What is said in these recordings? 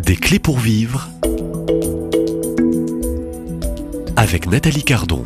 Des clés pour vivre avec Nathalie Cardon.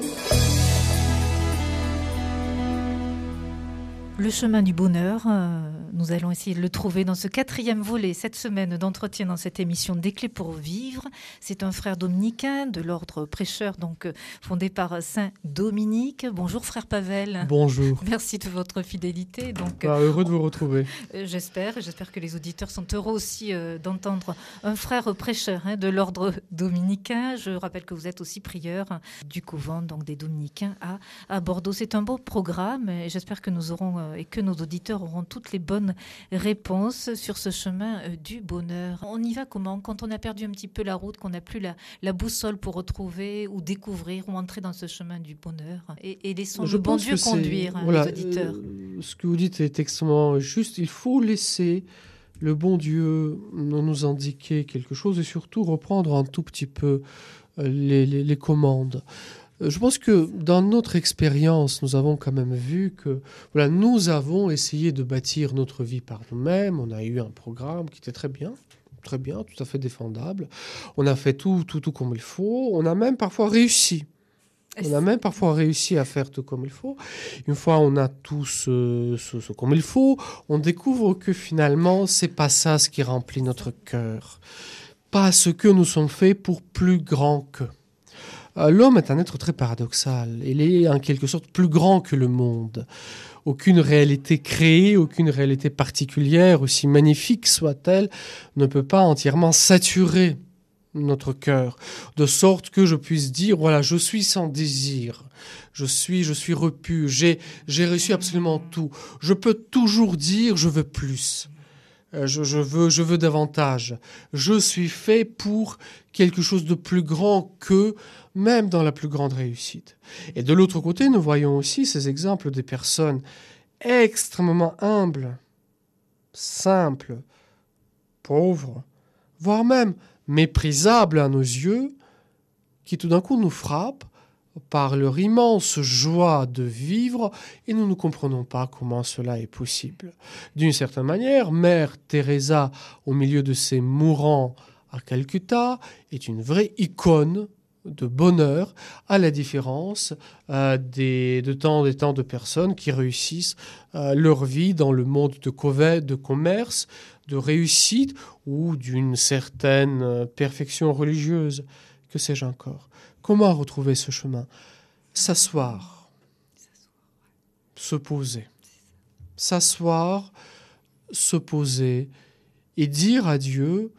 Le chemin du bonheur, nous allons essayer de le trouver dans ce 4e volet cette semaine d'entretien dans cette émission Des clés pour vivre. C'est un frère dominicain de l'ordre prêcheur, donc fondé par Saint Dominique. Bonjour frère Pavel. Bonjour. Merci de votre fidélité. Donc, heureux de vous retrouver. J'espère que les auditeurs sont heureux aussi d'entendre un frère prêcheur de l'ordre dominicain. Je rappelle que vous êtes aussi prieur du couvent donc des dominicains à Bordeaux. C'est un beau programme et j'espère que nous aurons et que nos auditeurs auront toutes les bonnes réponses sur ce chemin du bonheur. On y va comment? Quand on a perdu un petit peu la route, qu'on n'a plus la boussole pour retrouver ou découvrir ou entrer dans ce chemin du bonheur. Et laissons le bon Dieu conduire les auditeurs. Ce que vous dites est extrêmement juste. Il faut laisser le bon Dieu nous indiquer quelque chose et surtout reprendre un tout petit peu les commandes. Je pense que dans notre expérience, nous avons quand même vu que nous avons essayé de bâtir notre vie par nous-mêmes. On a eu un programme qui était très bien, tout à fait défendable. On a fait tout comme il faut. On a même parfois réussi. À faire tout comme il faut. Une fois on a tout ce comme il faut, on découvre que finalement, c'est pas ça ce qui remplit notre cœur. Pas ce que nous sommes faits pour plus grand que. L'homme est un être très paradoxal. Il est en quelque sorte plus grand que le monde. Aucune réalité créée, aucune réalité particulière, aussi magnifique soit-elle, ne peut pas entièrement saturer notre cœur, de sorte que je puisse dire, je suis sans désir, je suis repu, j'ai reçu absolument tout. Je peux toujours dire, je veux plus. Je veux davantage. Je suis fait pour quelque chose de plus grand que même dans la plus grande réussite. Et de l'autre côté, nous voyons aussi ces exemples des personnes extrêmement humbles, simples, pauvres, voire même méprisables à nos yeux, qui tout d'un coup nous frappent par leur immense joie de vivre et nous ne comprenons pas comment cela est possible. D'une certaine manière, Mère Teresa, au milieu de ses mourants à Calcutta, est une vraie icône de bonheur, à la différence des tant de personnes qui réussissent leur vie dans le monde de commerce, de réussite ou d'une certaine perfection religieuse. Que sais-je encore? Comment retrouver ce chemin? S'asseoir, se poser. S'asseoir, se poser et dire à Dieu,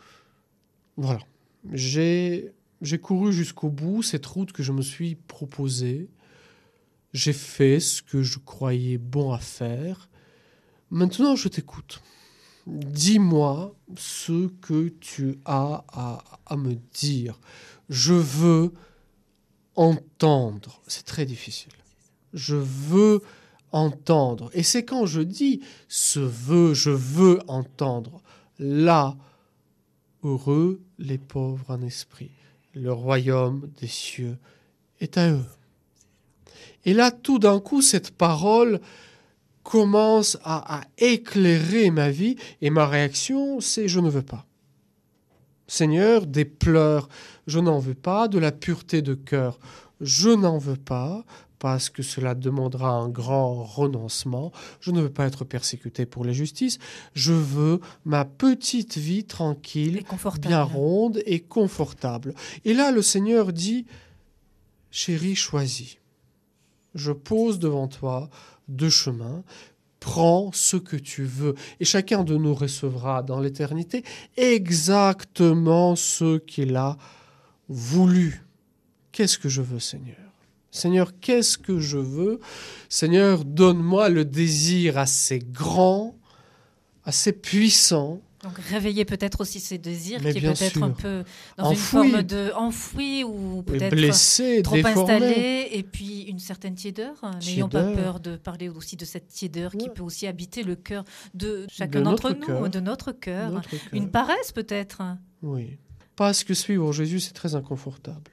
j'ai couru jusqu'au bout cette route que je me suis proposée. J'ai fait ce que je croyais bon à faire. Maintenant, je t'écoute. Dis-moi ce que tu as à me dire. Je veux entendre. C'est très difficile. Je veux entendre. Et c'est quand je dis je veux entendre. Là, heureux les pauvres en esprit. Le royaume des cieux est à eux. Et là, tout d'un coup, cette parole commence à éclairer ma vie et ma réaction, c'est je ne veux pas. Seigneur, des pleurs, je n'en veux pas, de la pureté de cœur, je n'en veux pas, parce que cela demandera un grand renoncement. Je ne veux pas être persécuté pour la justice. Je veux ma petite vie tranquille, bien ronde et confortable. Et là, le Seigneur dit, chérie, choisis. Je pose devant toi 2 chemins. Prends ce que tu veux. Et chacun de nous recevra dans l'éternité exactement ce qu'il a voulu. Qu'est-ce que je veux, Seigneur? Seigneur, qu'est-ce que je veux? Seigneur, donne-moi le désir assez grand, assez puissant. Donc réveiller peut-être aussi ces désirs mais qui est peut-être sûr. Un peu dans une forme de enfoui ou peut-être blessé, trop déformé. Installé et puis une certaine tiédeur. N'ayons pas peur de parler aussi de cette tiédeur qui peut aussi habiter le cœur de chacun d'entre nous, de notre cœur. Une paresse peut-être. Oui, parce que suivre Jésus, c'est très inconfortable.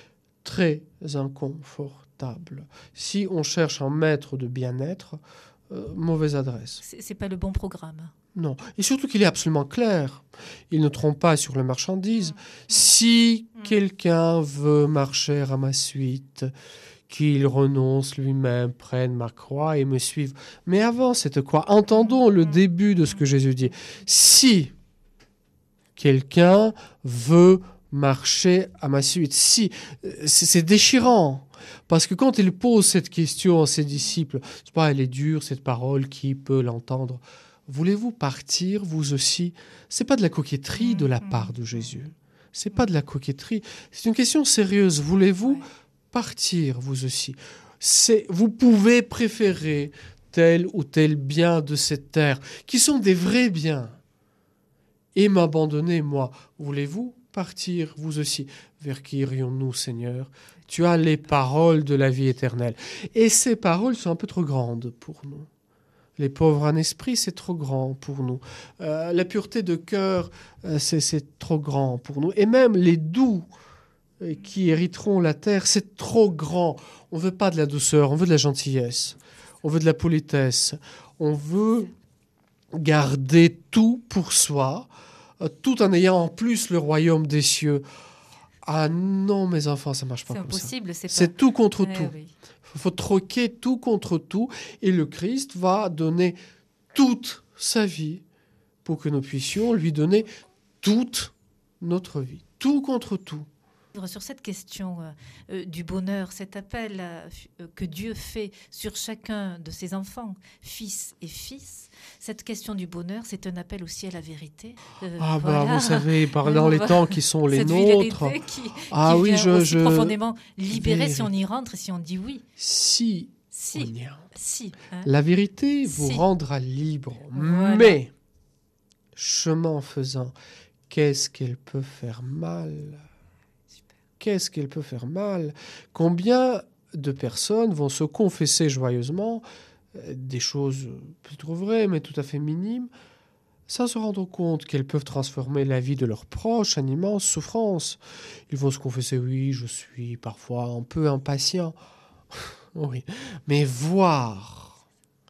Très inconfortable. Si on cherche un maître de bien-être, mauvaise adresse. C'est pas le bon programme. Non. Et surtout qu'il est absolument clair. Il ne trompe pas sur la marchandise. Si quelqu'un veut marcher à ma suite, qu'il renonce lui-même, prenne ma croix et me suive. Mais avant cette croix, entendons le début de ce que Jésus dit. Si quelqu'un veut marcher à ma suite, si, c'est déchirant. Parce que quand il pose cette question à ses disciples, c'est pas, elle est dure cette parole, qui peut l'entendre? Voulez-vous partir vous aussi? C'est pas de la coquetterie de la part de Jésus. C'est pas de la coquetterie. C'est une question sérieuse. Voulez-vous partir vous aussi? Vous pouvez préférer tel ou tel bien de cette terre, qui sont des vrais biens, et m'abandonner moi. Voulez-vous partir vous aussi? Vers qui irions-nous, Seigneur? Tu as les paroles de la vie éternelle. Et ces paroles sont un peu trop grandes pour nous. Les pauvres en esprit, c'est trop grand pour nous. La pureté de cœur, c'est trop grand pour nous. Et même les doux qui hériteront la terre, c'est trop grand. On ne veut pas de la douceur, on veut de la gentillesse. On veut de la politesse. On veut garder tout pour soi, tout en ayant en plus le royaume des cieux. Ah non, mes enfants, ça ne marche pas comme ça. C'est impossible. C'est tout contre tout. Oui. Il faut troquer tout contre tout. Et le Christ va donner toute sa vie pour que nous puissions lui donner toute notre vie. Tout contre tout. Sur cette question du bonheur, cet appel que Dieu fait sur chacun de ses enfants, fils et fils, cette question du bonheur, c'est un appel aussi à la vérité. Vous savez, dans les temps qui sont les cette nôtres. Qui vient aussi profondément libérer si on y rentre et si on dit oui. Si on y rentre. Hein. La vérité vous rendra libre. Voilà. Mais, chemin faisant, qu'est-ce qu'elle peut faire mal? Qu'est-ce qu'elle peut faire mal? Combien de personnes vont se confesser joyeusement des choses plutôt vraies, mais tout à fait minimes, sans se rendre compte qu'elles peuvent transformer la vie de leurs proches en immense souffrance. Ils vont se confesser, oui, je suis parfois un peu impatient. Oui, mais voir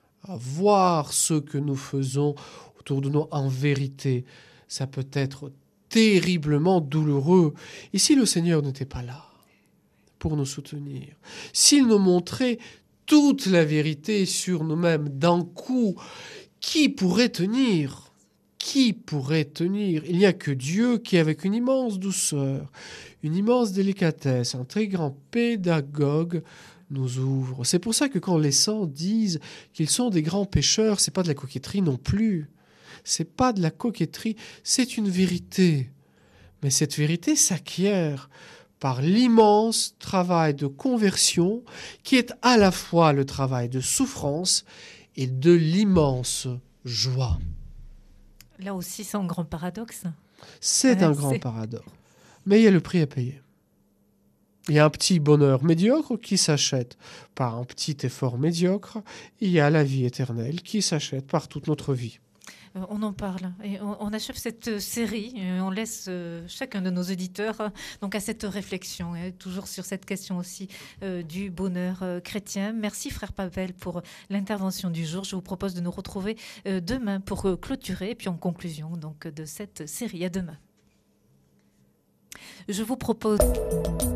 ce que nous faisons autour de nous en vérité, ça peut être terriblement douloureux. Et si le Seigneur n'était pas là pour nous soutenir, s'il nous montrait toute la vérité sur nous-mêmes d'un coup, qui pourrait tenir? Qui pourrait tenir? Il n'y a que Dieu qui, avec une immense douceur, une immense délicatesse, un très grand pédagogue, nous ouvre. C'est pour ça que quand les saints disent qu'ils sont des grands pécheurs, c'est pas de la coquetterie non plus. C'est pas de la coquetterie, c'est une vérité. Mais cette vérité s'acquiert par l'immense travail de conversion qui est à la fois le travail de souffrance et de l'immense joie. Là aussi, c'est un grand paradoxe. C'est un grand paradoxe. Mais il y a le prix à payer. Il y a un petit bonheur médiocre qui s'achète par un petit effort médiocre. Il y a la vie éternelle qui s'achète par toute notre vie. On en parle et on achève cette série. On laisse chacun de nos auditeurs donc à cette réflexion, toujours sur cette question aussi du bonheur chrétien. Merci frère Pavel pour l'intervention du jour. Je vous propose de nous retrouver demain pour clôturer et puis en conclusion donc de cette série. À demain. Je vous propose...